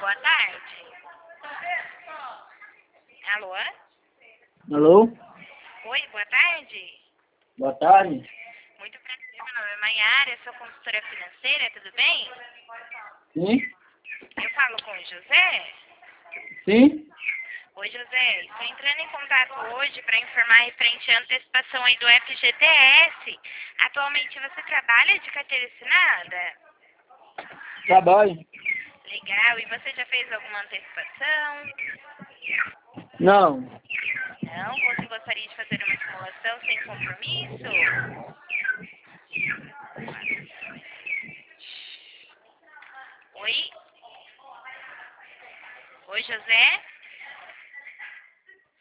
boa tarde. Alô? Alô? Oi, boa tarde. Boa tarde. Muito prazer, meu nome é Maiara, sou consultora financeira, tudo bem? Sim? Eu falo com o José? Sim? Oi, José, estou entrando em contato hoje para informar referente à antecipação aí do FGTS. Atualmente você trabalha de carteira assinada? Trabalho? Legal, e você já fez alguma antecipação? Não. Não? Você gostaria de fazer uma simulação sem compromisso? Oi? Oi, José?